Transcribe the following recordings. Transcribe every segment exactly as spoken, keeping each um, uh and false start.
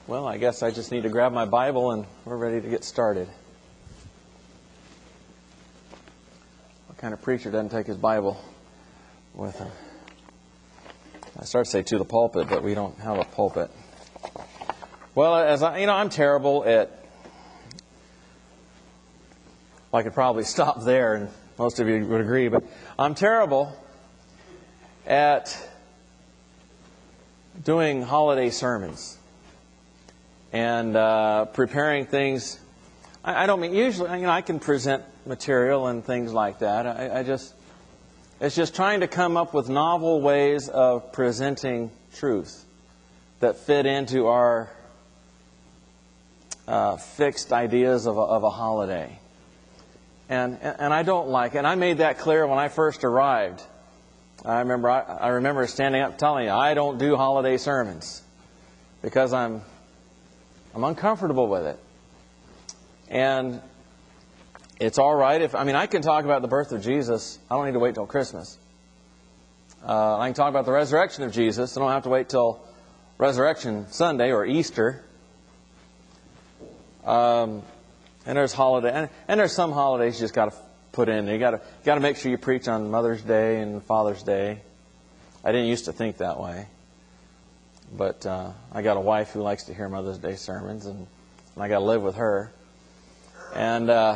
Well, I guess I just need to grab my Bible and we're ready to get started. What kind of preacher doesn't take his Bible with him? I start to say to the pulpit, but we don't have a pulpit. Well, as I, you know, I'm terrible at, well, I could probably stop there and most of you would agree, but I'm terrible at doing holiday sermons and uh, preparing things. I, I don't mean, usually, you know, I can present material and things like that. I, I just, it's just trying to come up with novel ways of presenting truth that fit into our uh, fixed ideas of a, of a holiday. And, and I don't like it. And I made that clear when I first arrived. I remember I, I remember standing up telling you, I don't do holiday sermons because I'm I'm uncomfortable with it. And it's all right if I mean I can talk about the birth of Jesus. I don't need to wait till Christmas. Uh, I can talk about the resurrection of Jesus. I don't have to wait till Resurrection Sunday or Easter. Um, and there's holiday and, and there's some holidays you just got to put in. You got to got to make sure you preach on Mother's Day and Father's Day. I didn't used to think that way, but uh, I got a wife who likes to hear Mother's Day sermons, and, and I got to live with her. And uh,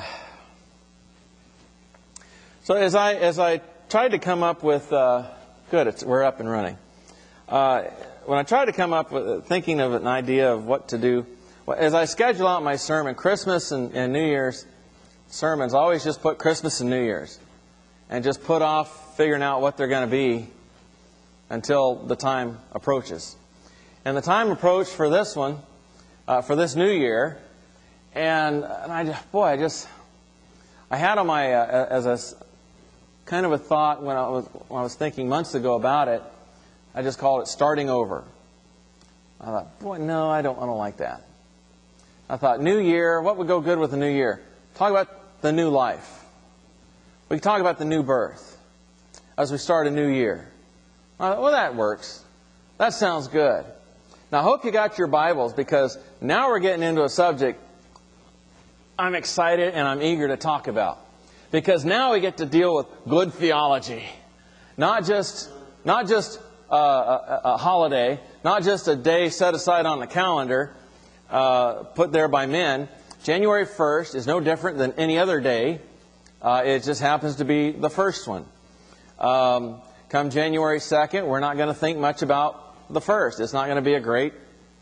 so as I as I tried to come up with uh, good, it's, we're up and running. Uh, when I tried to come up with thinking of an idea of what to do, as I schedule out my sermon, Christmas and, and New Year's sermons, I always just put Christmas and New Year's and just put off figuring out what they're going to be until the time approaches. And the time approached for this one, uh, for this New Year, and, and I just, boy, I just, I had on my, uh, as a kind of a thought when I was when I was thinking months ago about it, I just called it starting over. I thought, boy, no, I don't, I don't like that. I thought, New Year, what would go good with the New Year? Talk about the new life. We can talk about the new birth as we start a new year. Uh, well, that works. That sounds good. Now, I hope you got your Bibles, because now we're getting into a subject I'm excited and I'm eager to talk about. Because now we get to deal with good theology. Not just, not just uh, a, a holiday, not just a day set aside on the calendar, uh, put there by men. January first is no different than any other day. Uh, it just happens to be the first one. Um, come January second, we're not going to think much about the first. It's not going to be a great,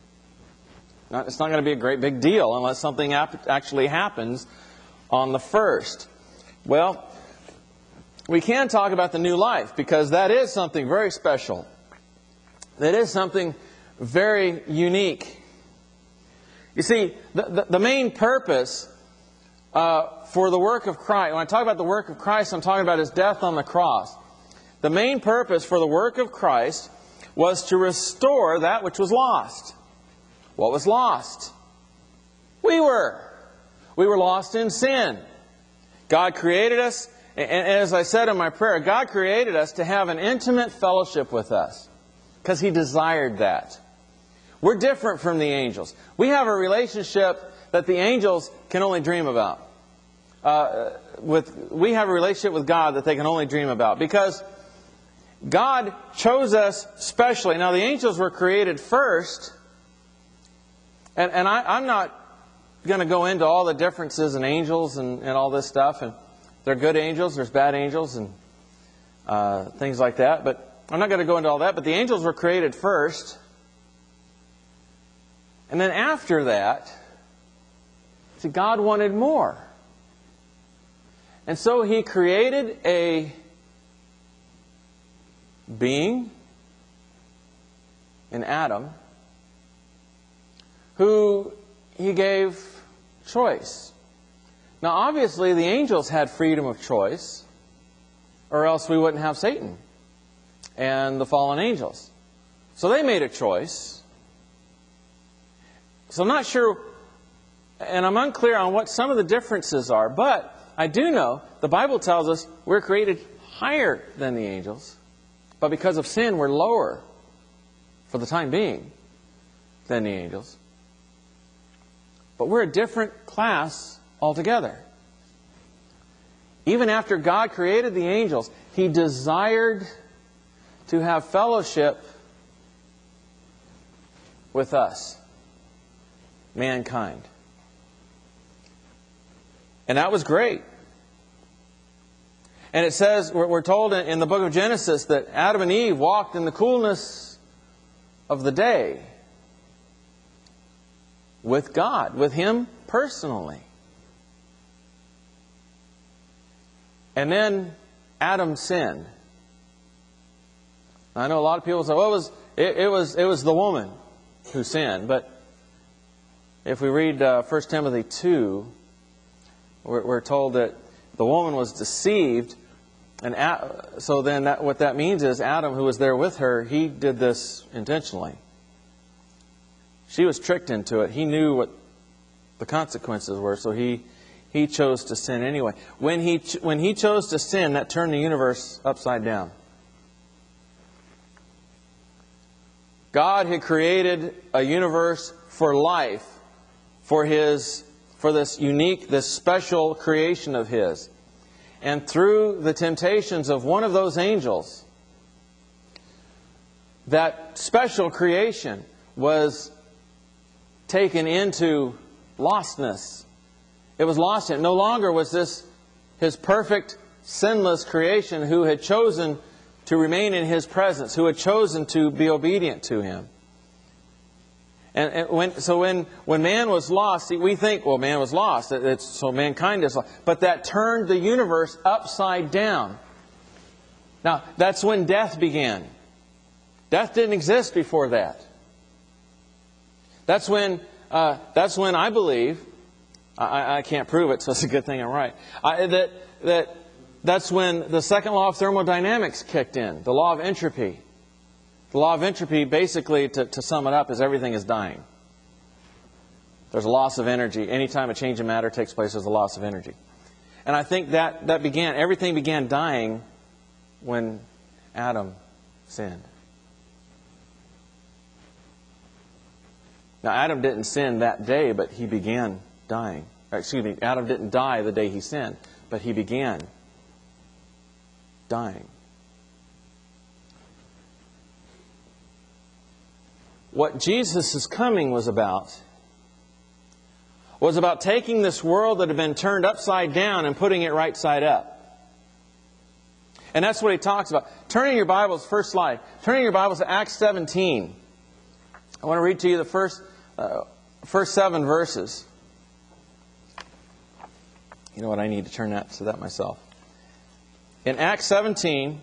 not, it's not going to be a great big deal unless something ap- actually happens on the first. Well, we can talk about the new life, because that is something very special. That is something very unique. You see, the, the, the main purpose uh, for the work of Christ, when I talk about the work of Christ, I'm talking about His death on the cross. The main purpose for the work of Christ was to restore that which was lost. What was lost? We were. We were lost in sin. God created us, and as I said in my prayer, God created us to have an intimate fellowship with us, because He desired that. We're different from the angels. We have a relationship that the angels can only dream about. Uh, with we have a relationship with God that they can only dream about, because God chose us specially. Now, the angels were created first, and, and I, I'm not going to go into all the differences in angels and, and all this stuff. And there are good angels, there's bad angels, and uh, things like that. But I'm not going to go into all that. But the angels were created first. And then after that, see, God wanted more. And so He created a being in Adam who He gave choice. Now, obviously, the angels had freedom of choice, or else we wouldn't have Satan and the fallen angels. So they made a choice. So I'm not sure, and I'm unclear on what some of the differences are, but I do know the Bible tells us we're created higher than the angels, but because of sin, we're lower for the time being than the angels. But we're a different class altogether. Even after God created the angels, He desired to have fellowship with us, mankind. And that was great. And it says, we're told in the book of Genesis that Adam and Eve walked in the coolness of the day with God, with Him personally. And then Adam sinned. I know a lot of people say, well, it was, it, it was, it was the woman who sinned. But if we read uh, First Timothy two, we're, we're told that the woman was deceived. And Ad, so then that, what that means is Adam, who was there with her, he did this intentionally. She was tricked into it. He knew what the consequences were, so he he chose to sin anyway. When he when he chose to sin, that turned the universe upside down. God had created a universe for life, for His for this unique, this special creation of His. And through the temptations of one of those angels, that special creation was taken into lostness. It was lost in it. No longer was this His perfect, sinless creation who had chosen to remain in His presence, who had chosen to be obedient to Him. And, and when, so when, when man was lost, see, we think, well, man was lost. It's, so mankind is lost. But that turned the universe upside down. Now, that's when death began. Death didn't exist before that. That's when, uh, that's when I believe, I, I can't prove it, so it's a good thing I'm right, I, that, that that's when the second law of thermodynamics kicked in, the law of entropy. The law of entropy, basically, to, to sum it up, is everything is dying. There's a loss of energy. Anytime a change in matter takes place, there's a loss of energy. And I think that, that began, everything began dying when Adam sinned. Now, Adam didn't sin that day, but he began dying. Or, excuse me, Adam didn't die the day he sinned, but he began dying. What Jesus' coming was about was about taking this world that had been turned upside down and putting it right side up. And that's what He talks about. Turning your Bibles, first slide, turning your Bibles to Acts seventeen. I want to read to you the first, uh, first seven verses. You know what, I need to turn that to that myself. In Acts seventeen,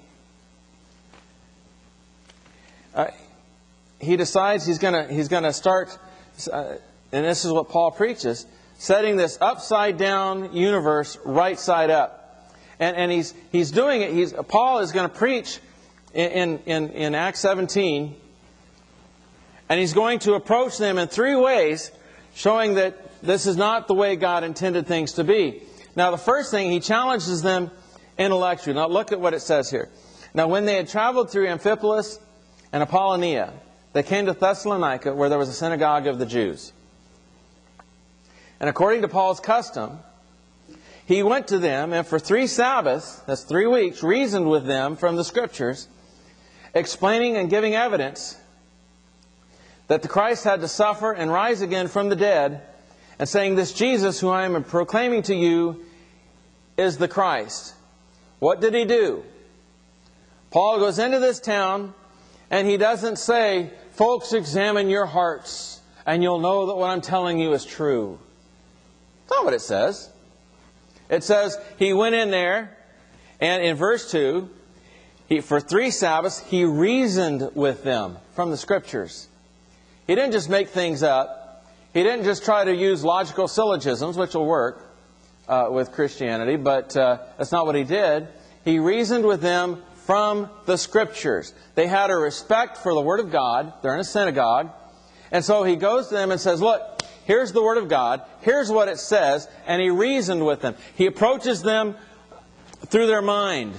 uh, he decides he's going to he's going to start, uh, and this is what Paul preaches, setting this upside down universe right side up. And and he's he's doing it. He's Paul is going to preach in in in Acts seventeen, and he's going to approach them in three ways, showing that this is not the way God intended things to be. Now, the first thing, he challenges them intellectually. Now, look at what it says here. Now, when they had traveled through Amphipolis and Apollonia, they came to Thessalonica, where there was a synagogue of the Jews. And according to Paul's custom, he went to them and for three Sabbaths, that's three weeks, reasoned with them from the Scriptures, explaining and giving evidence that the Christ had to suffer and rise again from the dead, and saying, this Jesus who I am proclaiming to you is the Christ. What did he do? Paul goes into this town, and he doesn't say, folks, examine your hearts, and you'll know that what I'm telling you is true. That's not what it says. It says he went in there, and in verse two, he, for three Sabbaths, he reasoned with them from the Scriptures. He didn't just make things up. He didn't just try to use logical syllogisms, which will work uh, with Christianity, but uh, that's not what he did. He reasoned with them from the Scriptures. They had a respect for the Word of God. They're in a synagogue. And so he goes to them and says, look, here's the Word of God. Here's what it says. And he reasoned with them. He approaches them through their mind.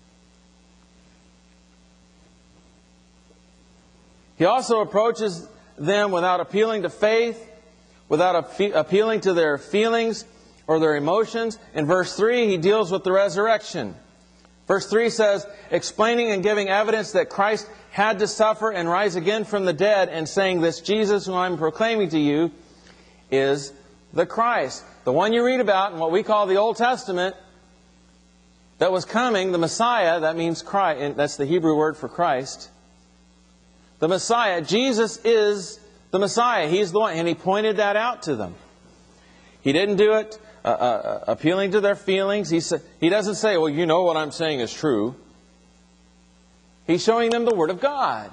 He also approaches them without appealing to faith, without appealing to their feelings or their emotions. In verse three, He deals with the resurrection. Verse three says, explaining and giving evidence that Christ had to suffer and rise again from the dead, and saying, this Jesus whom I'm proclaiming to you is the Christ. The one you read about in what we call the Old Testament that was coming, the Messiah, that means Christ, that's the Hebrew word for Christ. The Messiah, Jesus is the Messiah. He's the one, and He pointed that out to them. He didn't do it uh, uh, appealing to their feelings. He, sa- he doesn't say, well, you know what I'm saying is true. He's showing them the Word of God.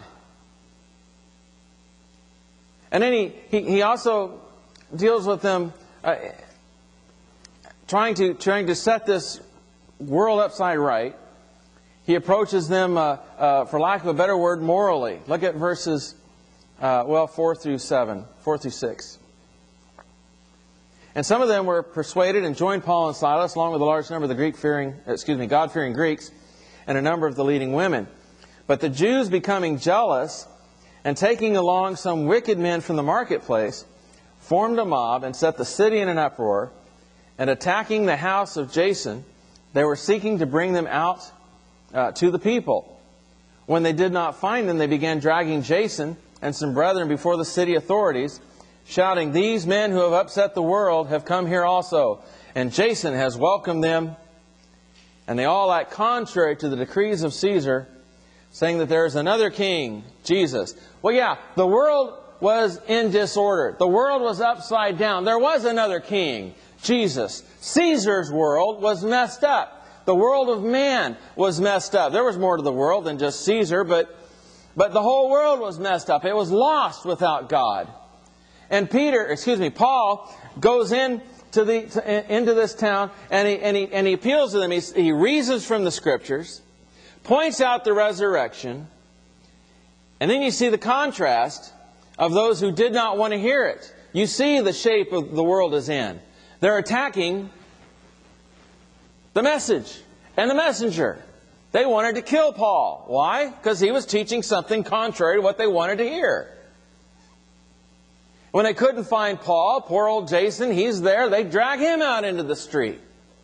And then He, he, he also deals with them uh, trying to, trying to set this world upside right. He approaches them, uh, uh, for lack of a better word, morally. Look at verses, uh, well, four through seven, four through six. And some of them were persuaded and joined Paul and Silas, along with a large number of the Greek-fearing, excuse me, God-fearing Greeks, and a number of the leading women. But the Jews, becoming jealous and taking along some wicked men from the marketplace, formed a mob and set the city in an uproar. And attacking the house of Jason, they were seeking to bring them out uh, to the people. When they did not find them, they began dragging Jason and some brethren before the city authorities, shouting, these men who have upset the world have come here also, and Jason has welcomed them. And they all act contrary to the decrees of Caesar, saying that there is another king, Jesus. Well, yeah, the world was in disorder. The world was upside down. There was another king, Jesus. Caesar's world was messed up. The world of man was messed up. There was more to the world than just Caesar, but, but the whole world was messed up. It was lost without God. And Peter, excuse me, Paul goes in to the, to, into this town, and he, and, he, and he appeals to them. He, he reasons from the Scriptures, points out the resurrection, and then you see the contrast of those who did not want to hear it. You see the shape of the world is in. They're attacking the message and the messenger. They wanted to kill Paul. Why? Because he was teaching something contrary to what they wanted to hear. When they couldn't find Paul, poor old Jason, he's there, they drag him out into the street.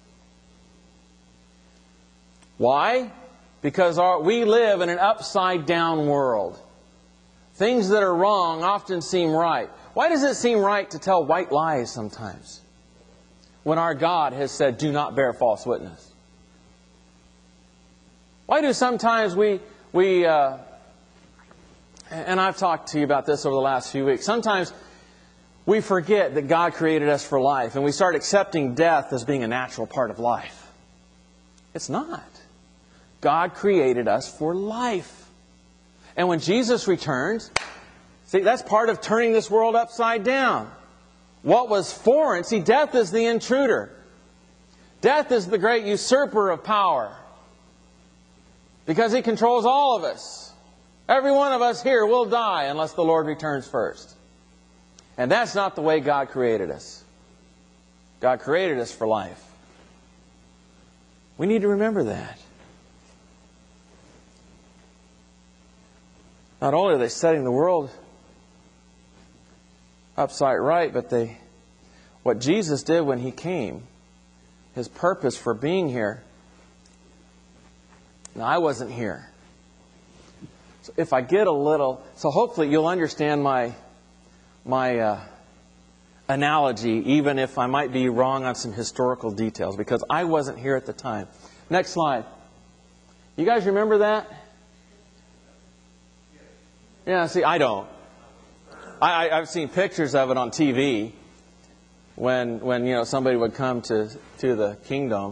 Why? Because our, we live in an upside-down world. Things that are wrong often seem right. Why does it seem right to tell white lies sometimes, when our God has said, do not bear false witness? Why do sometimes we, we uh, and I've talked to you about this over the last few weeks, sometimes we forget that God created us for life, and we start accepting death as being a natural part of life. It's not. God created us for life. And when Jesus returns, see, that's part of turning this world upside down. What was foreign, see, death is the intruder. Death is the great usurper of power. Because he controls all of us. Every one of us here will die unless the Lord returns first. And that's not the way God created us. God created us for life. We need to remember that. Not only are they setting the world upside right, but they, what Jesus did when He came, His purpose for being here. Now, I wasn't here. So if I get a little, so hopefully you'll understand my, my uh, analogy, even if I might be wrong on some historical details, because I wasn't here at the time. Next slide. You guys remember that? Yeah, see, I don't. I, I've seen pictures of it on T V when, when you know, somebody would come to, to the Kingdom.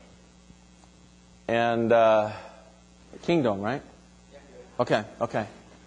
And, uh, Kingdom, right? Okay, okay.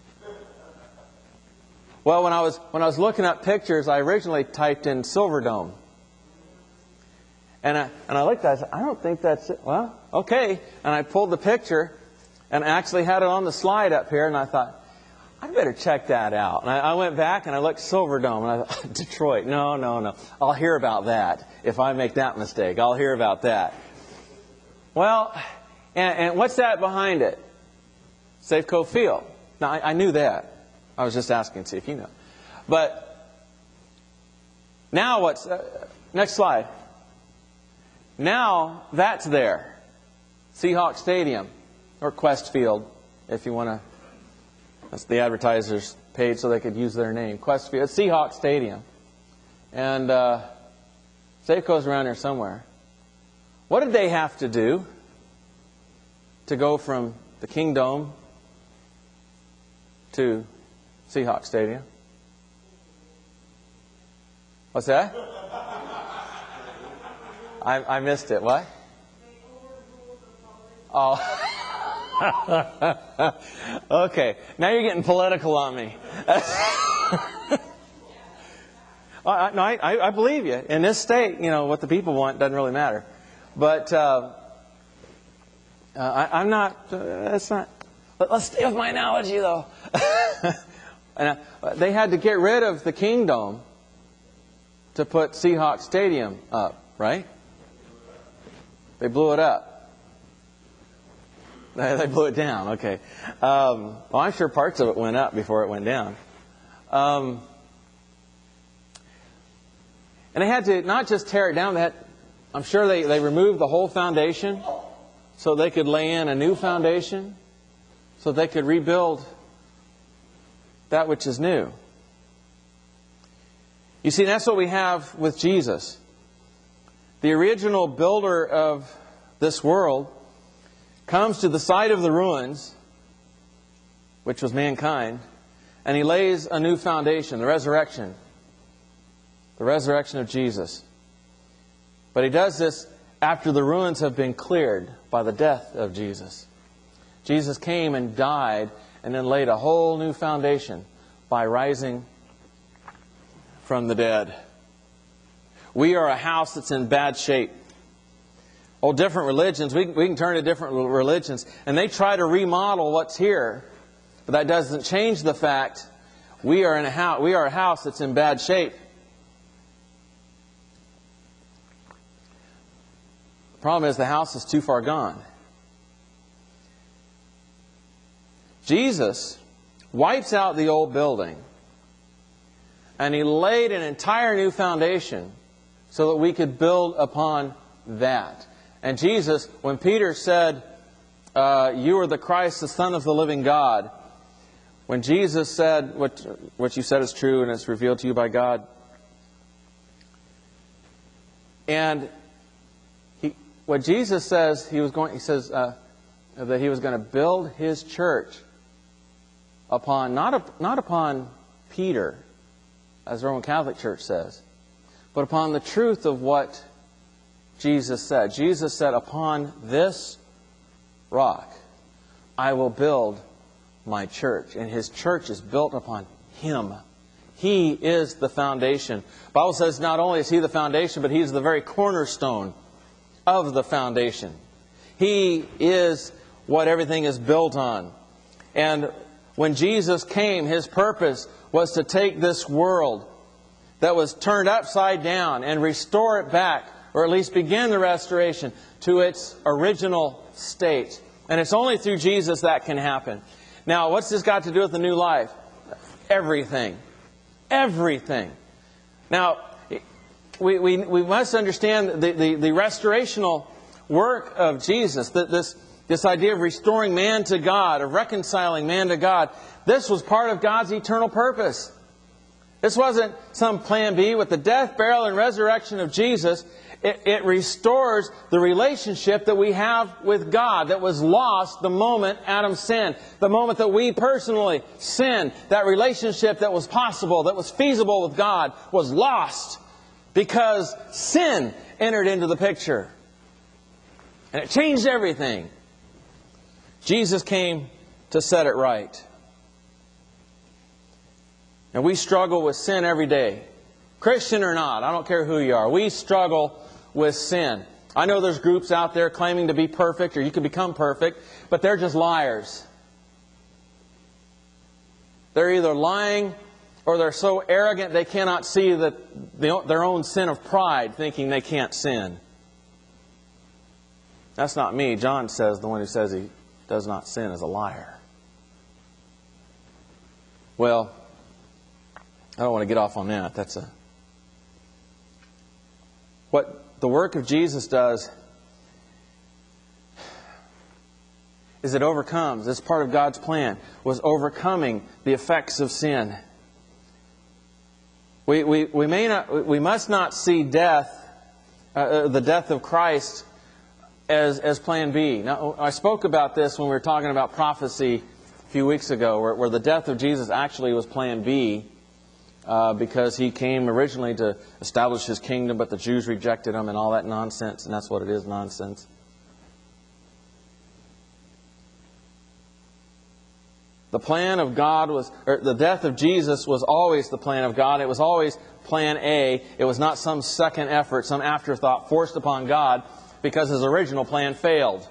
Well, when I was when I was looking up pictures, I originally typed in Silverdome. And I, and I looked at it, I said, I don't think that's it. Well, okay. And I pulled the picture and actually had it on the slide up here, and I thought, I better check that out. And I, I went back and I looked Silverdome, and I thought, Detroit, no, no, no. I'll hear about that if I make that mistake. I'll hear about that. Well, and, and what's that behind it? Safeco Field. Now, I, I knew that. I was just asking to see if you know. But now what's... Uh, next slide. Now that's there. Seahawk Stadium, or Quest Field, if you want to... That's the advertisers paid so they could use their name. Quest Field. It's Seahawk Stadium. And uh, Safeco's around here somewhere. What did they have to do to go from the Kingdome to Seahawk Stadium? What's that? I, I missed it. What? Oh. Okay. Now you're getting political on me. I, no, I, I believe you. In this state, you know, what the people want doesn't really matter. But uh, uh, I, I'm not. Uh, that's not. Let, let's stay with my analogy, though. and, uh, they had to get rid of the Kingdome to put Seahawk Stadium up, right? They blew it up. They, they blew it down. Okay. Um, well, I'm sure parts of it went up before it went down. Um, and they had to not just tear it down. They had, I'm sure they, they removed the whole foundation so they could lay in a new foundation, so they could rebuild that which is new. You see, that's what we have with Jesus. The original builder of this world comes to the site of the ruins, which was mankind, and He lays a new foundation, the resurrection. The resurrection of Jesus. But He does this after the ruins have been cleared by the death of Jesus. Jesus came and died and then laid a whole new foundation by rising from the dead. We are a house that's in bad shape. Oh, different religions, we, we can turn to different religions, and they try to remodel what's here. But that doesn't change the fact we are in a house, we are a house that's in bad shape. The problem is the house is too far gone. Jesus wipes out the old building, and He laid an entire new foundation so that we could build upon that. And Jesus, when Peter said, uh, you are the Christ, the Son of the living God, when Jesus said, what, what you said is true and it's revealed to you by God, and he, what Jesus says, he was going, he says uh, that He was going to build His church upon, not, a, not upon Peter, as the Roman Catholic Church says, but upon the truth of what Jesus said. Jesus said, upon this rock I will build my church. And His church is built upon Him. He is the foundation. The Bible says not only is He the foundation, but He is the very cornerstone of the foundation. He is what everything is built on. And when Jesus came, His purpose was to take this world that was turned upside down and restore it back, or at least begin the restoration to its original state. And it's only through Jesus that can happen. Now, what's this got to do with the new life? Everything. Everything. Now, we, we, we must understand the, the, the restorational work of Jesus, that this, this idea of restoring man to God, of reconciling man to God. This was part of God's eternal purpose. This wasn't some plan B. With the death, burial, and resurrection of Jesus, it, it restores the relationship that we have with God that was lost the moment Adam sinned. The moment that we personally sinned, that relationship that was possible, that was feasible with God, was lost because sin entered into the picture. And it changed everything. Jesus came to set it right. And we struggle with sin every day. Christian or not, I don't care who you are. We struggle with sin. I know there's groups out there claiming to be perfect, or you can become perfect, but they're just liars. They're either lying or they're so arrogant they cannot see that their own sin of pride, thinking they can't sin. That's not me. John says the one who says he does not sin is a liar. Well, I don't want to get off on that. That's a... What the work of Jesus does is it overcomes. It's part of God's plan, was overcoming the effects of sin. We, we, we, may not, we must not see death, uh, the death of Christ, as, as plan B. Now, I spoke about this when we were talking about prophecy a few weeks ago, where, where the death of Jesus actually was plan B, uh, because He came originally to establish His kingdom, but the Jews rejected Him and all that nonsense, and that's what it is, nonsense. The plan of God was, or the death of Jesus was always the plan of God. It was always plan A. It was not some second effort, some afterthought forced upon God because His original plan failed.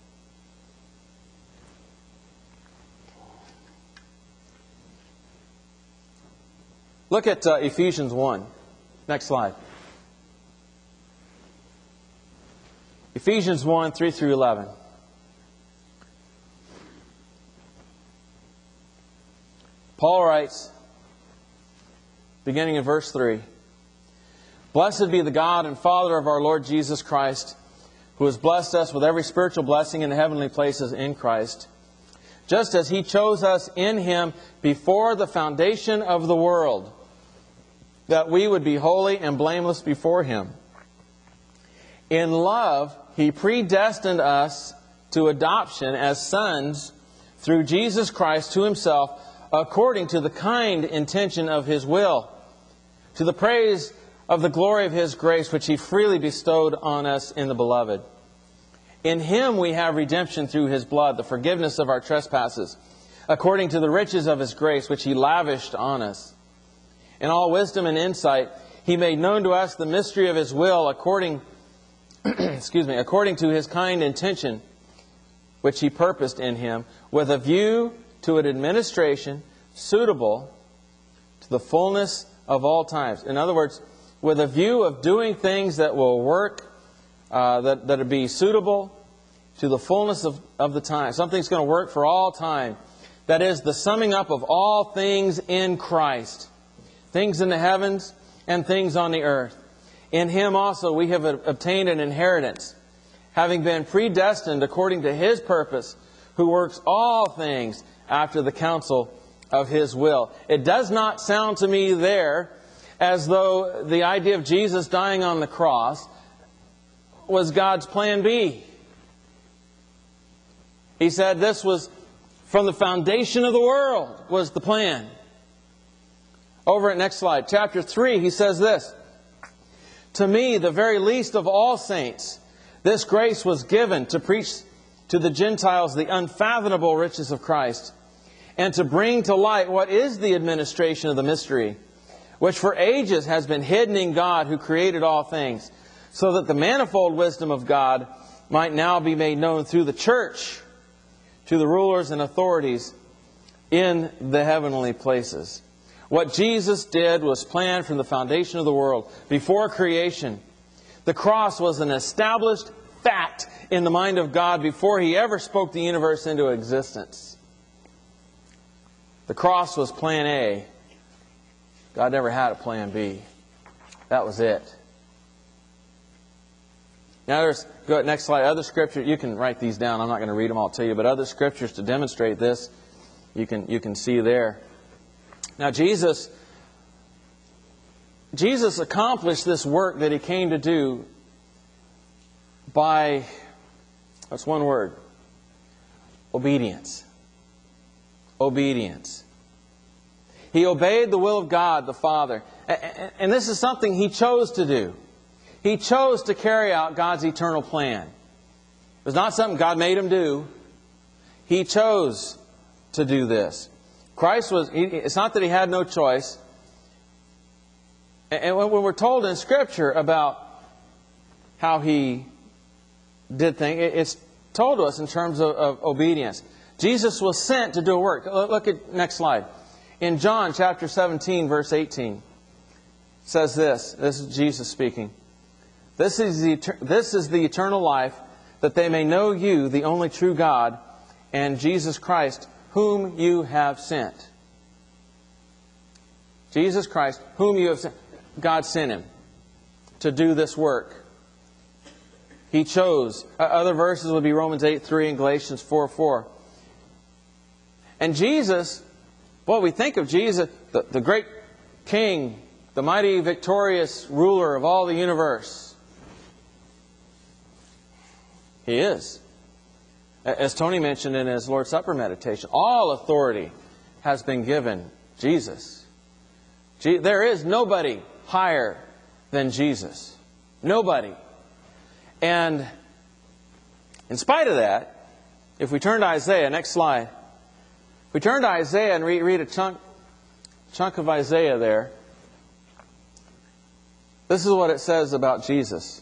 Look at uh, Ephesians one. Next slide. Ephesians one, three through eleven. Paul writes, beginning in verse three, "Blessed be the God and Father of our Lord Jesus Christ, who has blessed us with every spiritual blessing in the heavenly places in Christ, just as He chose us in Him before the foundation of the world, that we would be holy and blameless before Him. In love, He predestined us to adoption as sons through Jesus Christ to Himself, according to the kind intention of His will, to the praise of the glory of His grace, which He freely bestowed on us in the Beloved. In Him we have redemption through His blood, the forgiveness of our trespasses, according to the riches of His grace, which He lavished on us. In all wisdom and insight, He made known to us the mystery of His will, according, excuse me, according to His kind intention, which He purposed in Him, with a view to an administration suitable to the fullness of all times." In other words, with a view of doing things that will work, uh, that that would be suitable to the fullness of, of the time. Something's going to work for all time. That is the summing up of all things in Christ. Things in the heavens and things on the earth. In Him also we have obtained an inheritance, having been predestined according to His purpose, who works all things after the counsel of His will. It does not sound to me there as though the idea of Jesus dying on the cross was God's plan B. He said this was from the foundation of the world was the plan. Over at next slide, chapter three, he says this, "To me, the very least of all saints, this grace was given to preach to the Gentiles the unfathomable riches of Christ, and to bring to light what is the administration of the mystery, which for ages has been hidden in God who created all things, so that the manifold wisdom of God might now be made known through the church to the rulers and authorities in the heavenly places." What Jesus did was planned from the foundation of the world, before creation. The cross was an established fact in the mind of God before He ever spoke the universe into existence. The cross was plan A. God never had a plan B. That was it. Now there's, go ahead, next slide. Other scripture, you can write these down. I'm not going to read them all to you, but other scriptures to demonstrate this, you can you can see there. Now Jesus, Jesus accomplished this work that He came to do by, that's one word, obedience. Obedience. He obeyed the will of God, the Father. And this is something He chose to do. He chose to carry out God's eternal plan. It was not something God made Him do. He chose to do this. Christ was, it's not that He had no choice. And when we're told in Scripture about how He did things, it's told to us in terms of, of obedience. Jesus was sent to do a work. Look at next slide. In John chapter seventeen, verse eighteen, it says this. This is Jesus speaking. This is the, this is the eternal life, that they may know You, the only true God, and Jesus Christ, whom You have sent. Jesus Christ, whom you have sent. God sent Him to do this work. He chose. Other verses would be Romans eight three and Galatians four four. And Jesus, well, we think of Jesus, the, the great King, the mighty victorious ruler of all the universe. He is. As Tony mentioned in his Lord's Supper meditation, all authority has been given Jesus. There is nobody higher than Jesus. Nobody. And in spite of that, if we turn to Isaiah, next slide. If we turn to Isaiah and read, read a chunk, chunk of Isaiah there, this is what it says about Jesus.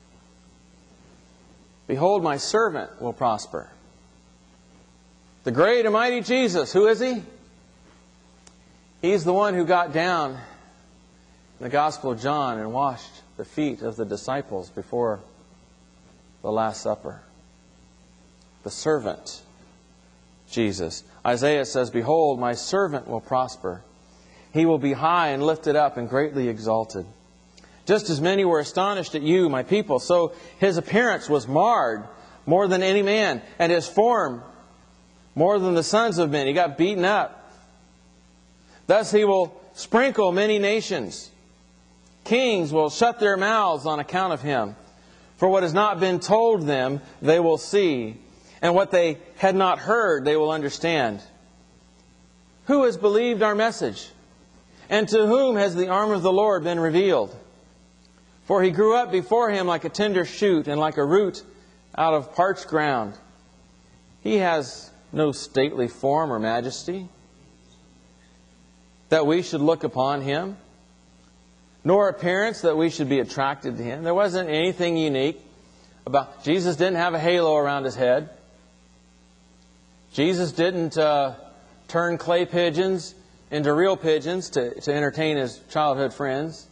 Behold, my servant will prosper. The great and mighty Jesus, who is He? He's the one who got down in the Gospel of John and washed the feet of the disciples before the Last Supper. The servant, Jesus. Isaiah says, behold, my servant will prosper. He will be high and lifted up and greatly exalted. Just as many were astonished at you, my people, so His appearance was marred more than any man, and His form more than the sons of men. He got beaten up. Thus He will sprinkle many nations. Kings will shut their mouths on account of Him. For what has not been told them, they will see. And what they had not heard, they will understand. Who has believed our message? And to whom has the arm of the Lord been revealed? For He grew up before Him like a tender shoot, and like a root out of parched ground. He has no stately form or majesty, that we should look upon Him, nor appearance that we should be attracted to Him. There wasn't anything unique about... Jesus didn't have a halo around His head. Jesus didn't uh, turn clay pigeons into real pigeons to, to entertain His childhood friends.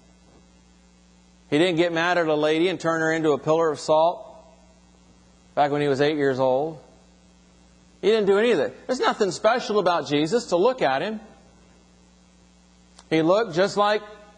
He didn't get mad at a lady and turn her into a pillar of salt back when He was eight years old. He didn't do any of that. There's nothing special about Jesus to look at Him. He looked just like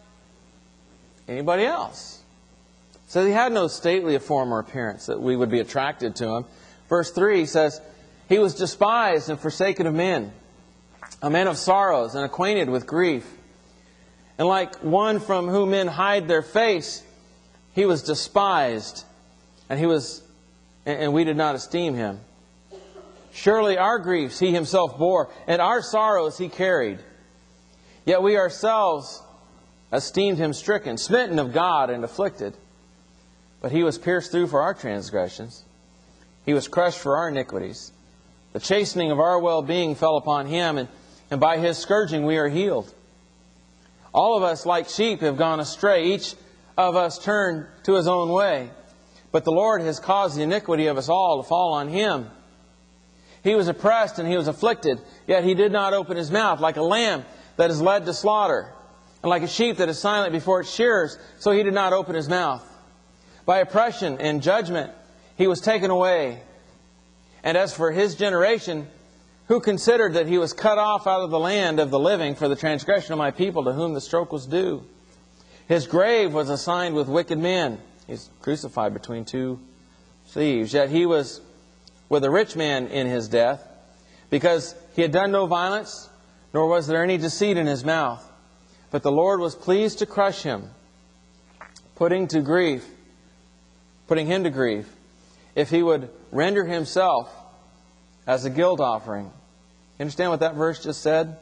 anybody else. So He had no stately form or appearance that we would be attracted to Him. Verse three says, He was despised and forsaken of men, a man of sorrows and acquainted with grief. And like one from whom men hide their face, He was despised, and He was, and we did not esteem Him. Surely our griefs He Himself bore, and our sorrows He carried. Yet we ourselves esteemed Him stricken, smitten of God, and afflicted. But He was pierced through for our transgressions. He was crushed for our iniquities. The chastening of our well-being fell upon Him, and, and by His scourging we are healed. All of us, like sheep, have gone astray. Each of us turned to his own way. But the Lord has caused the iniquity of us all to fall on Him. He was oppressed and He was afflicted, yet He did not open His mouth. Like a lamb that is led to slaughter, and like a sheep that is silent before its shearers, so He did not open His mouth. By oppression and judgment He was taken away. And as for His generation, who considered that He was cut off out of the land of the living for the transgression of my people, to whom the stroke was due? His grave was assigned with wicked men. He's crucified between two thieves. Yet He was with a rich man in His death, because He had done no violence, nor was there any deceit in His mouth. But the Lord was pleased to crush Him, putting to grief, putting Him to grief, if He would render Himself as a guilt offering. You understand what that verse just said?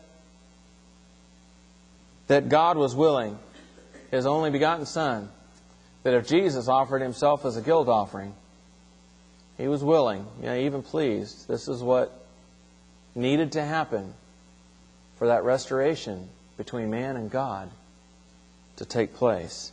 That God was willing, His only begotten Son, that if Jesus offered Himself as a guilt offering, He was willing, yeah, even pleased. This is what needed to happen for that restoration between man and God to take place.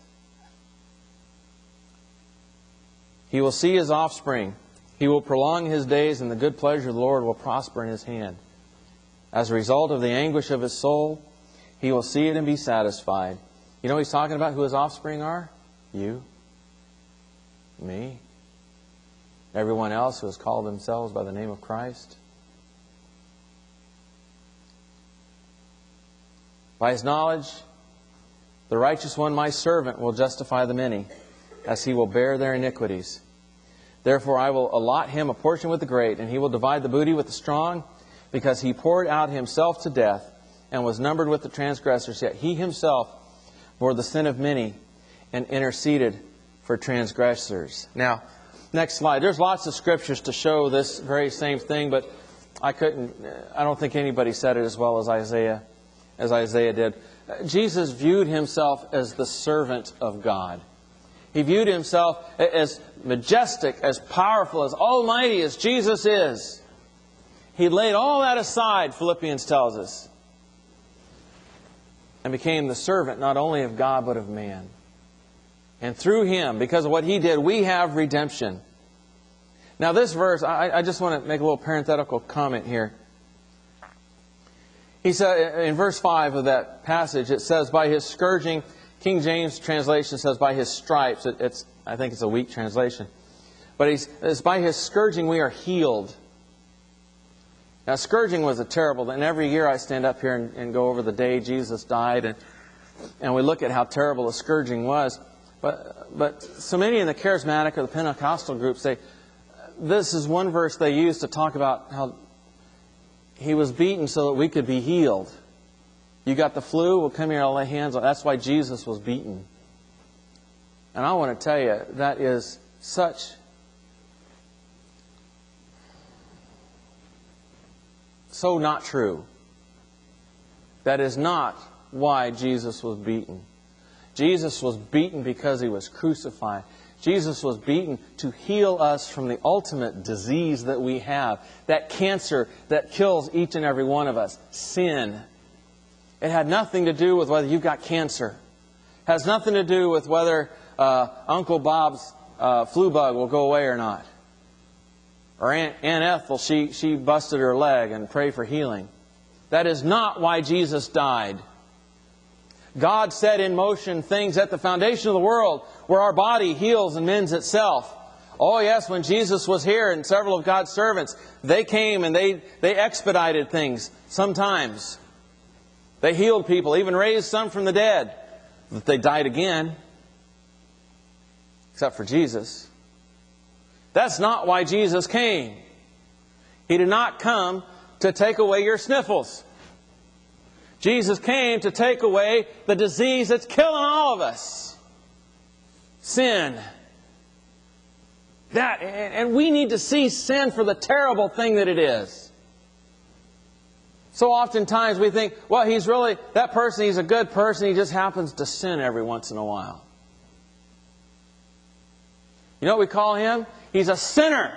He will see His offspring. He will prolong His days, and the good pleasure of the Lord will prosper in His hand. As a result of the anguish of His soul, He will see it and be satisfied. You know what He's talking about? Who His offspring are? You. Me. Everyone else who has called themselves by the name of Christ. By His knowledge The righteous one, my servant, will justify the many, as he will bear their iniquities. Therefore I will allot him a portion with the great, and he will divide the booty with the strong, because he poured out himself to death, and was numbered with the transgressors. Yet he himself bore the sin of many, and interceded for transgressors. Now, next slide. There's lots of scriptures to show this very same thing, but I couldn't, I don't think anybody said it as well as Isaiah, as Isaiah did. Jesus viewed himself as the servant of God. He viewed himself as majestic, as powerful, as almighty as Jesus is. He laid all that aside, Philippians tells us, and became the servant not only of God but of man. And through Him, because of what He did, we have redemption. Now this verse, I, I just want to make a little parenthetical comment here. He said in verse five of that passage, it says, by His scourging, King James translation says, by His stripes. It, it's, I think it's a weak translation. But he's, it's by His scourging we are healed. Now scourging was a terrible, and every year I stand up here and, and go over the day Jesus died, and, and we look at how terrible the scourging was. But, but so many in the charismatic or the Pentecostal groups, they, this is one verse they use to talk about how He was beaten so that we could be healed. You got the flu? Well, come here, I'll lay hands on. That's why Jesus was beaten. And I want to tell you, that is such so not true. That is not why Jesus was beaten. Jesus was beaten because He was crucified. Jesus was beaten to heal us from the ultimate disease that we have. That cancer that kills each and every one of us. Sin. It had nothing to do with whether you've got cancer. It has nothing to do with whether uh, Uncle Bob's uh, flu bug will go away or not. Or Aunt, Aunt Ethel, she, she busted her leg and pray for healing. That is not why Jesus died. God set in motion things at the foundation of the world where our body heals and mends itself. Oh yes, when Jesus was here and several of God's servants, they came and they, they expedited things sometimes. They healed people, even raised some from the dead. But they died again. Except for Jesus. That's not why Jesus came. He did not come to take away your sniffles. Jesus came to take away the disease that's killing all of us. Sin. That, and we need to see sin for the terrible thing that it is. So oftentimes we think, well, he's really, that person, he's a good person, he just happens to sin every once in a while. You know what we call him? He's a sinner.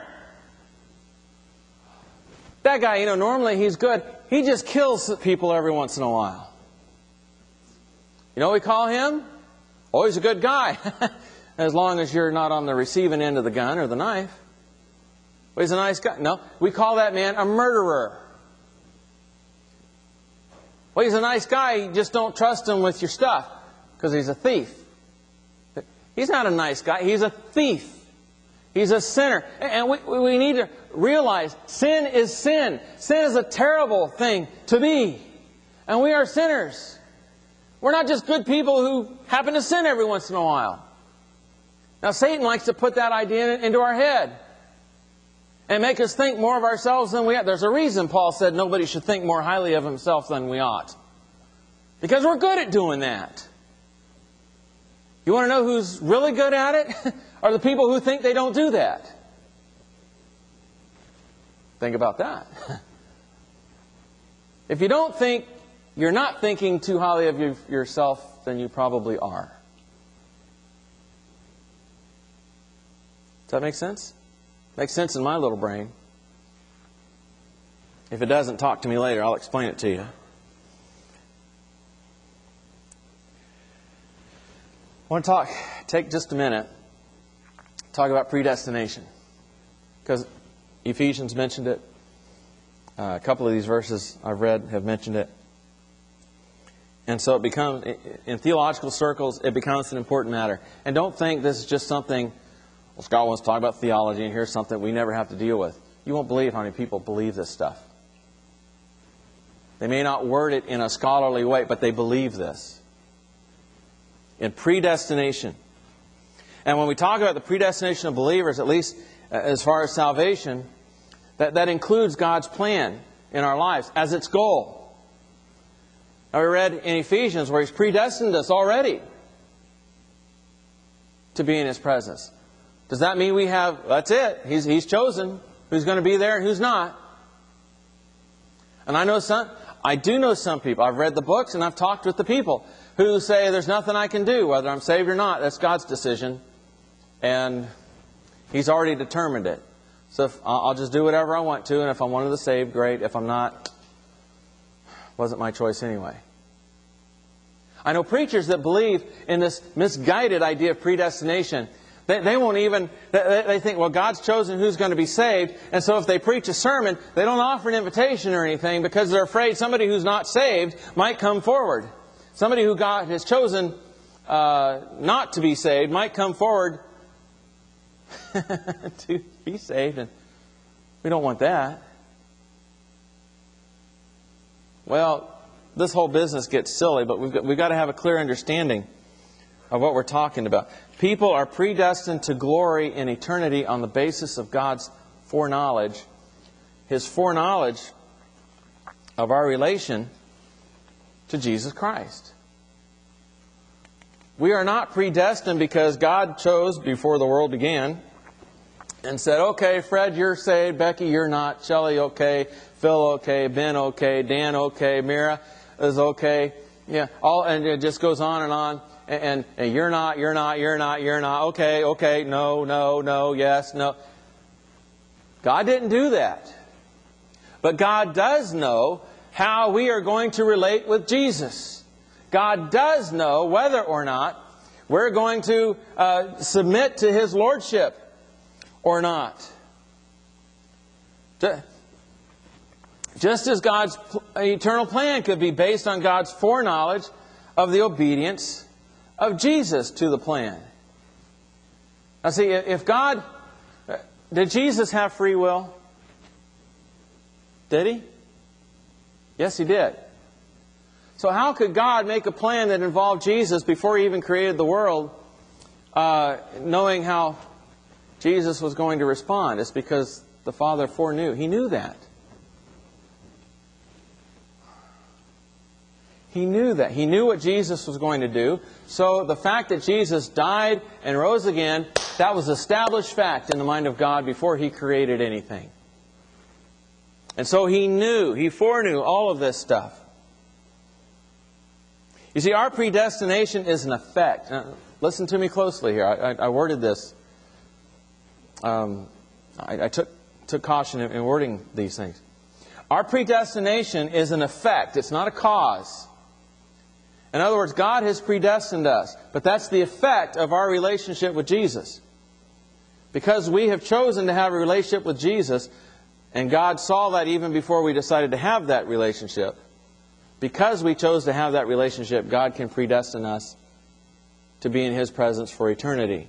That guy, you know, normally he's good. He just kills people every once in a while. You know what we call him? Oh, he's a good guy. As long as you're not on the receiving end of the gun or the knife. Well, he's a nice guy. No, we call that man a murderer. Well, he's a nice guy. You just don't trust him with your stuff because he's a thief. He's not a nice guy. He's a thief. He's a sinner. And we, we need to realize sin is sin. Sin is a terrible thing to be. And we are sinners. We're not just good people who happen to sin every once in a while. Now, Satan likes to put that idea into our head and make us think more of ourselves than we ought. There's a reason Paul said nobody should think more highly of himself than we ought. Because we're good at doing that. You want to know who's really good at it? Are the people who think they don't do that. Think about that. If you don't think you're not thinking too highly of you, yourself, then you probably are. Does that make sense? Makes sense in my little brain. If it doesn't, talk to me later. I'll explain it to you. I want to talk, take just a minute, talk about predestination. Because Ephesians mentioned it. Uh, a couple of these verses I've read have mentioned it. And so it becomes, in theological circles, it becomes an important matter. And don't think this is just something, well, Scott wants to talk about theology, and here's something we never have to deal with. You won't believe how many people believe this stuff. They may not word it in a scholarly way, but they believe this. in predestination. And when we talk about the predestination of believers, at least as far as salvation, that, that includes God's plan in our lives as its goal. Now we read in Ephesians where He's predestined us already to be in His presence. Does that mean we have, that's it, He's, he's chosen who's going to be there and who's not? And I know some, I do know some people, I've read the books and I've talked with the people who say there's nothing I can do, whether I'm saved or not. That's God's decision. And He's already determined it. So if, I'll just do whatever I want to, and if I'm one of the saved, great. If I'm not, wasn't my choice anyway. I know preachers that believe in this misguided idea of predestination. They, they won't even, they, they think, well, God's chosen who's going to be saved, and so if they preach a sermon, they don't offer an invitation or anything because they're afraid somebody who's not saved might come forward. Somebody who God has chosen uh, not to be saved might come forward to be saved, and we don't want that. Well, this whole business gets silly, but we've got, we've got to have a clear understanding of what we're talking about. People are predestined to glory in eternity on the basis of God's foreknowledge. His foreknowledge of our relation to Jesus Christ. We are not predestined because God chose before the world began and said, okay, Fred, you're saved. Becky, you're not. Shelley, okay. Phil, okay. Ben, okay. Dan, okay. Mira is okay. Yeah, all, and it just goes on and on. And, and, and you're not, you're not, you're not, you're not. Okay, okay. No, no, no, yes, no. God didn't do that. But God does know how we are going to relate with Jesus. God does know whether or not we're going to uh, submit to His Lordship or not. Just as God's eternal plan could be based on God's foreknowledge of the obedience of Jesus to the plan. Now see, if God... Did Jesus have free will? Did He? Yes, He did. So how could God make a plan that involved Jesus before He even created the world, uh, knowing how Jesus was going to respond? It's because the Father foreknew. He knew that. He knew that. He knew what Jesus was going to do. So the fact that Jesus died and rose again, that was established fact in the mind of God before He created anything. And so He knew, He foreknew all of this stuff. You see, our predestination is an effect. Now, listen to me closely here. I, I, I worded this. Um, I, I took, took caution in, in wording these things. Our predestination is an effect. It's not a cause. In other words, God has predestined us. But that's the effect of our relationship with Jesus. Because we have chosen to have a relationship with Jesus, and God saw that even before we decided to have that relationship. Because we chose to have that relationship, God can predestine us to be in His presence for eternity.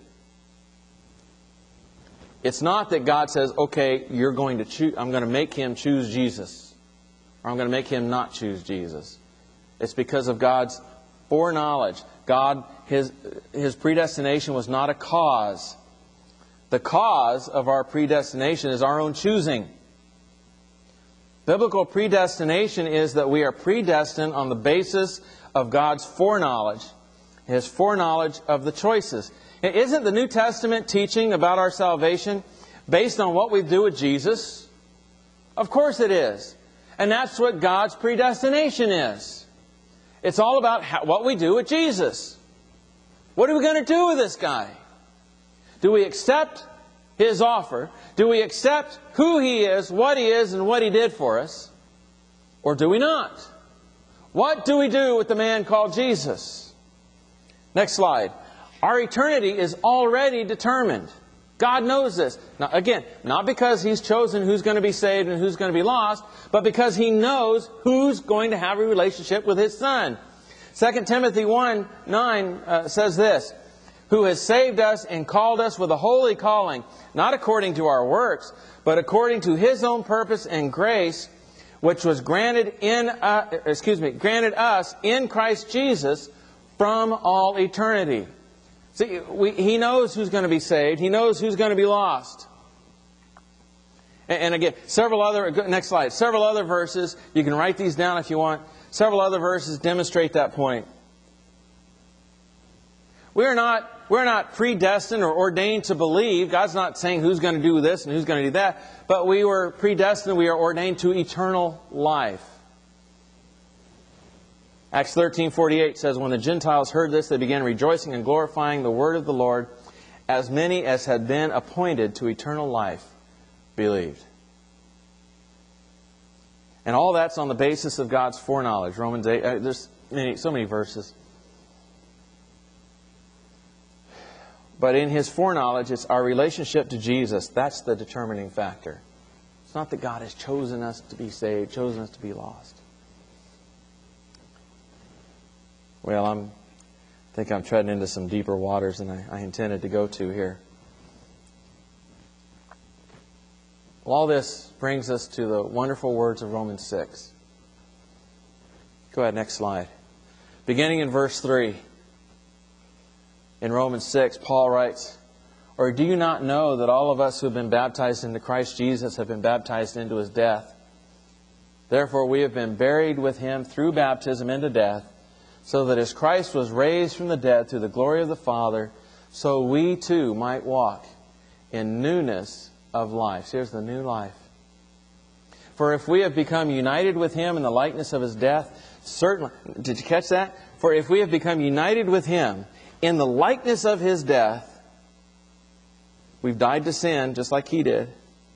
It's not that God says, okay, you're going to choose, I'm going to make him choose Jesus. Or I'm going to make him not choose Jesus. It's because of God's foreknowledge. God, His, His predestination was not a cause. The cause of our predestination is our own choosing. Biblical predestination is that we are predestined on the basis of God's foreknowledge. His foreknowledge of the choices. Isn't the New Testament teaching about our salvation based on what we do with Jesus? Of course it is. And that's what God's predestination is. It's all about how, what we do with Jesus. What are we going to do with this guy? Do we accept His offer? Do we accept who He is, what He is, and what He did for us? Or do we not? What do we do with the man called Jesus? Next slide. Our eternity is already determined. God knows this. Now, again, not because He's chosen who's going to be saved and who's going to be lost, but because He knows who's going to have a relationship with His Son. Second Timothy one nine uh, says this, who has saved us and called us with a holy calling, not according to our works, but according to His own purpose and grace, which was granted in, uh, excuse me, granted us in Christ Jesus from all eternity. See, we, He knows who's going to be saved. He knows who's going to be lost. And, and again, several other, next slide, several other verses, you can write these down if you want. Several other verses demonstrate that point. We're not, we're not predestined or ordained to believe. God's not saying who's going to do this and who's going to do that. But we were predestined, we are ordained to eternal life. Acts thirteen forty-eight says, when the Gentiles heard this, they began rejoicing and glorifying the word of the Lord. As many as had been appointed to eternal life believed. And all that's on the basis of God's foreknowledge. Romans eight, uh, there's many, so many verses. But in His foreknowledge, it's our relationship to Jesus. That's the determining factor. It's not that God has chosen us to be saved, chosen us to be lost. Well, I'm, I think I'm treading into some deeper waters than I, I intended to go to here. Well, all this brings us to the wonderful words of Romans six. Go ahead, next slide. Beginning in verse three. In Romans six, Paul writes, or do you not know that all of us who have been baptized into Christ Jesus have been baptized into His death? Therefore we have been buried with Him through baptism into death, so that as Christ was raised from the dead through the glory of the Father, so we too might walk in newness of life. So here's the new life. For if we have become united with Him in the likeness of His death, certainly, did you catch that? For if we have become united with Him in the likeness of His death, we've died to sin just like He did.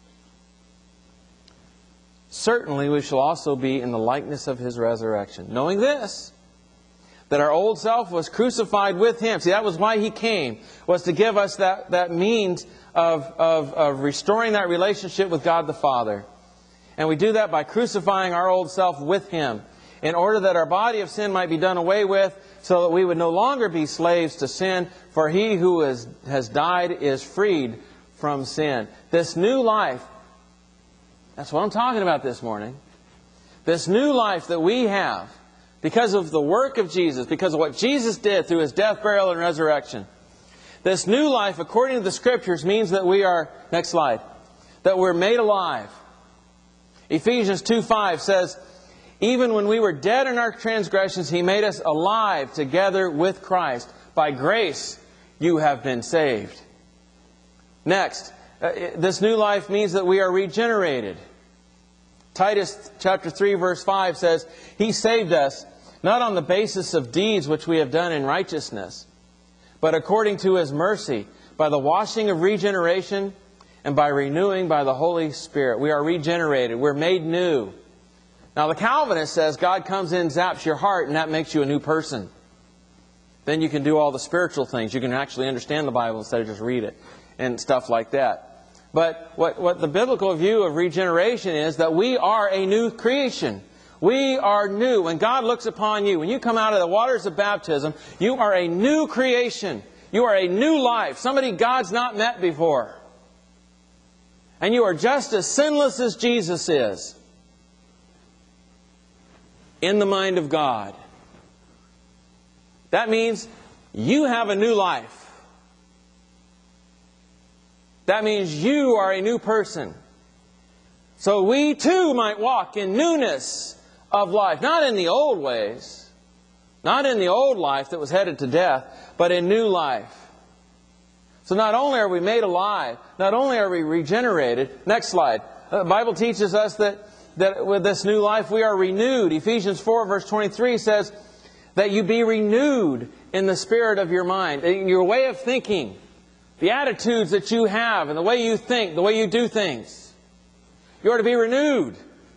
Certainly we shall also be in the likeness of His resurrection. Knowing this, that our old self was crucified with Him. See, that was why He came, was to give us that, that means of, of, of restoring that relationship with God the Father. And we do that by crucifying our old self with Him, in order that our body of sin might be done away with, so that we would no longer be slaves to sin, for he who is, has died is freed from sin. This new life, that's what I'm talking about this morning. This new life that we have, because of the work of Jesus, because of what Jesus did through His death, burial, and resurrection. This new life, according to the Scriptures, means that we are, next slide, that we're made alive. Ephesians two five says, even when we were dead in our transgressions, He made us alive together with Christ. By grace you have been saved. Next, uh, this new life means that we are regenerated. Titus chapter three verse five says, He saved us not on the basis of deeds which we have done in righteousness, but according to His mercy, by the washing of regeneration and by renewing by the Holy Spirit. We are regenerated. We're made new. Now the Calvinist says God comes in, zaps your heart, and that makes you a new person. Then you can do all the spiritual things. You can actually understand the Bible instead of just read it and stuff like that. But what, what the biblical view of regeneration is, that we are a new creation. We are new. When God looks upon you, when you come out of the waters of baptism, you are a new creation. You are a new life. Somebody God's not met before. And you are just as sinless as Jesus is, in the mind of God. That means you have a new life. That means you are a new person. So we too might walk in newness of life. Not in the old ways. Not in the old life that was headed to death, but in new life. So not only are we made alive, not only are we regenerated. Next slide. The Bible teaches us that that with this new life we are renewed. Ephesians four verse twenty-three says that you be renewed in the spirit of your mind. Your way of thinking. The attitudes that you have and the way you think, the way you do things. You are to be renewed.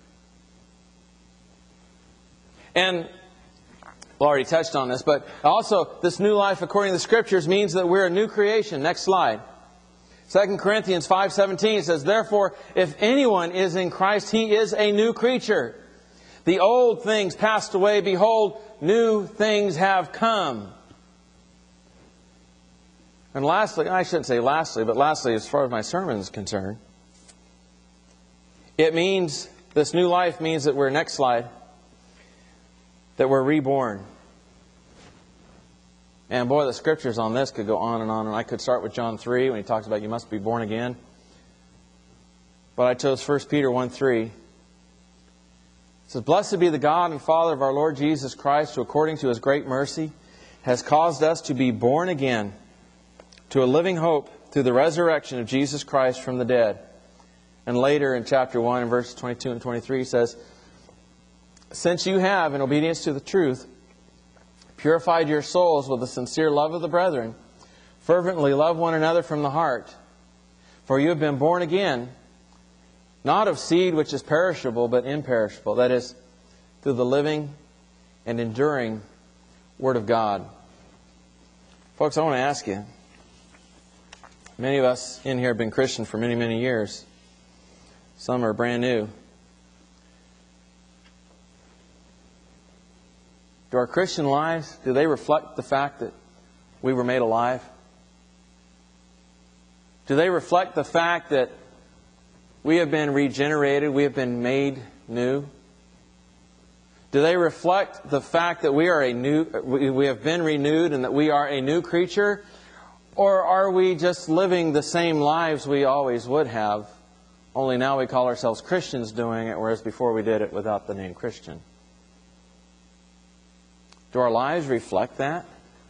And I already touched on this, but also this new life according to the Scriptures means that we're a new creation. Next slide. Second Corinthians five seventeen says, therefore, if anyone is in Christ, he is a new creature. The old things passed away. Behold, new things have come. And lastly, I shouldn't say lastly, but lastly, as far as my sermon is concerned, it means, this new life means that we're, next slide, that we're reborn. And boy, the scriptures on this could go on and on. And I could start with John three when he talks about you must be born again. But I chose First Peter one three. It says, "Blessed be the God and Father of our Lord Jesus Christ, who according to His great mercy has caused us to be born again to a living hope through the resurrection of Jesus Christ from the dead." And later in chapter one, in verses twenty-two and twenty-three, he says, "Since you have, in obedience to the truth, purified your souls with a sincere love of the brethren, fervently love one another from the heart. For you have been born again, not of seed which is perishable, but imperishable." That is, through the living and enduring Word of God. Folks, I want to ask you, many of us in here have been Christian for many, many years. Some are brand new. Do our Christian lives, do they reflect the fact that we were made alive? Do they reflect the fact that we have been regenerated, we have been made new? Do they reflect the fact that we are a new, we have been renewed and that we are a new creature? Or are we just living the same lives we always would have, only now we call ourselves Christians doing it, whereas before we did it without the name Christian? Do our lives reflect that?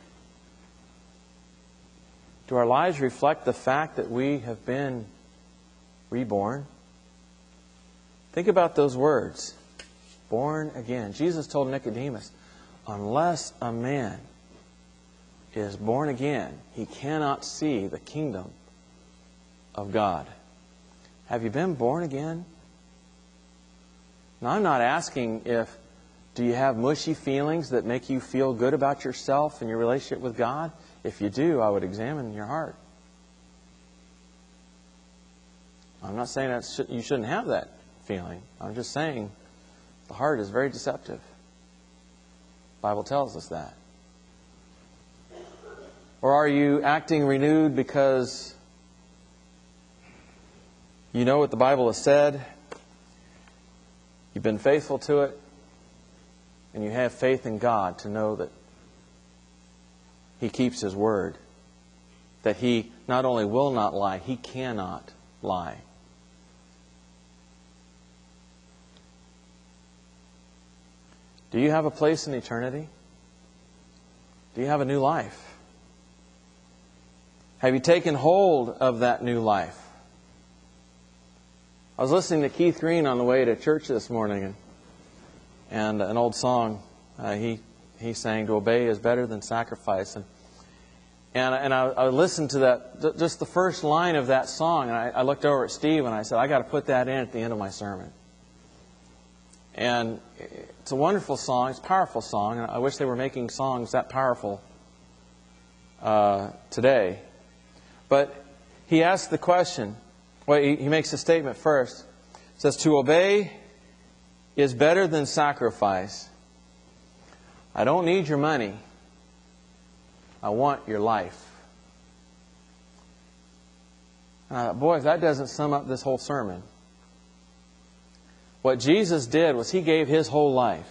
Do our lives reflect the fact that we have been reborn? Think about those words. Born again. Jesus told Nicodemus, unless a man is born again, he cannot see the kingdom of God. Have you been born again? Now, I'm not asking if, do you have mushy feelings that make you feel good about yourself and your relationship with God? If you do, I would examine your heart. I'm not saying that you shouldn't have that feeling. I'm just saying the heart is very deceptive. The Bible tells us that. Or are you acting renewed because you know what the Bible has said, you've been faithful to it, and you have faith in God to know that He keeps His word, that He not only will not lie, He cannot lie. Do you have a place in eternity? Do you have a new life? Have you taken hold of that new life? I was listening to Keith Green on the way to church this morning, and, and an old song uh, he he sang, "To obey is better than sacrifice." And and, and I, I listened to that, just the first line of that song, and I, I looked over at Steve and I said, I got to put that in at the end of my sermon. And it's a wonderful song, it's a powerful song, and I wish they were making songs that powerful uh, today. But he asked the question, well, he, he makes a statement first. He says, to obey is better than sacrifice. I don't need your money. I want your life. Uh, boy, if that doesn't sum up this whole sermon. What Jesus did was He gave His whole life.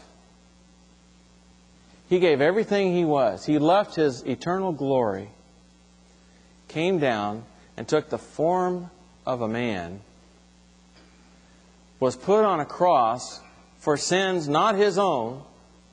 He gave everything He was. He left His eternal glory, came down and took the form of a man, was put on a cross for sins not His own,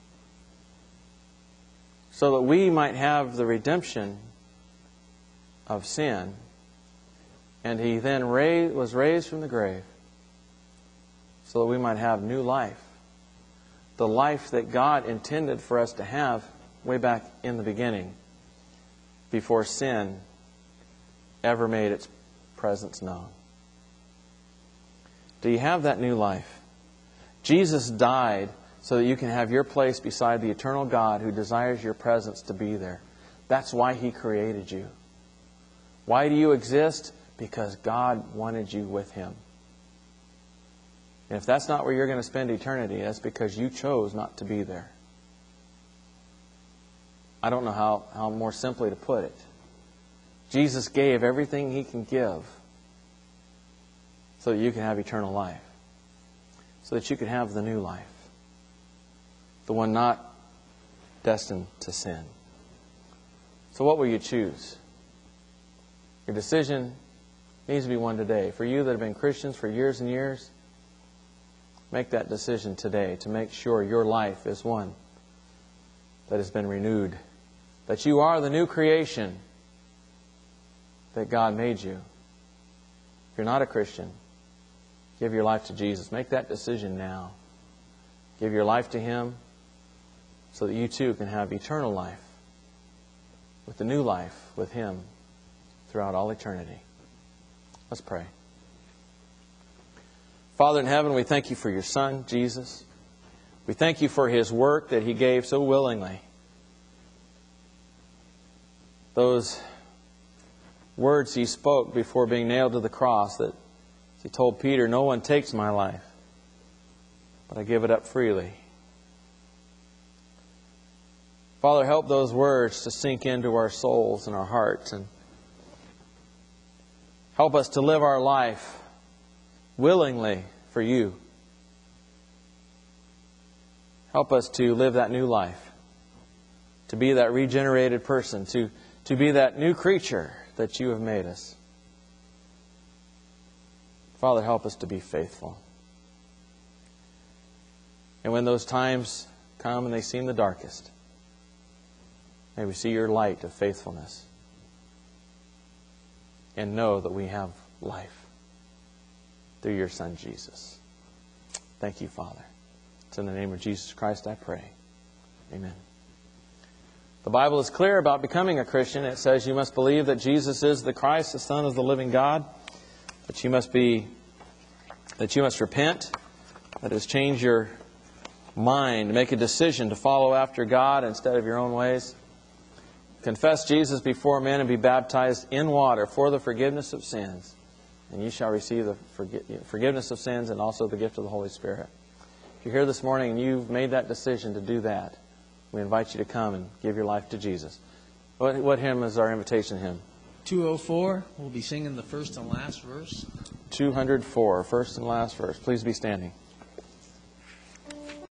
so that we might have the redemption of sin. And He then raised, was raised from the grave so that we might have new life. The life that God intended for us to have way back in the beginning, before sin ever made its presence known. Do you have that new life? Jesus died so that you can have your place beside the eternal God who desires your presence to be there. That's why He created you. Why do you exist? Because God wanted you with Him. And if that's not where you're going to spend eternity, that's because you chose not to be there. I don't know how, how more simply to put it. Jesus gave everything He can give so that you can have eternal life. So that you can have the new life. The one not destined to sin. So what will you choose? Your decision needs to be one today. For you that have been Christians for years and years, make that decision today to make sure your life is one that has been renewed. That you are the new creation that God made you. If you're not a Christian, give your life to Jesus. Make that decision now. Give your life to Him so that you too can have eternal life with the new life with Him throughout all eternity. Let's pray. Father in heaven, we thank You for Your Son, Jesus. We thank You for His work that He gave so willingly. Those words He spoke before being nailed to the cross, that He told Peter, "No one takes my life, but I give it up freely." Father, help those words to sink into our souls and our hearts, and help us to live our life willingly for You. Help us to live that new life, to be that regenerated person, to, to be that new creature that You have made us. Father, help us to be faithful. And when those times come and they seem the darkest, may we see Your light of faithfulness and know that we have life through Your Son, Jesus. Thank You, Father. It's in the name of Jesus Christ I pray. Amen. The Bible is clear about becoming a Christian. It says you must believe that Jesus is the Christ, the Son of the living God, that you must be, that you must repent, that is, change your mind, make a decision to follow after God instead of your own ways. Confess Jesus before men and be baptized in water for the forgiveness of sins, and you shall receive the forgiveness of sins and also the gift of the Holy Spirit. If you're here this morning and you've made that decision to do that, we invite you to come and give your life to Jesus. What, what hymn is our invitation hymn? two oh four. We'll be singing the first and last verse. two oh four, first and last verse. Please be standing.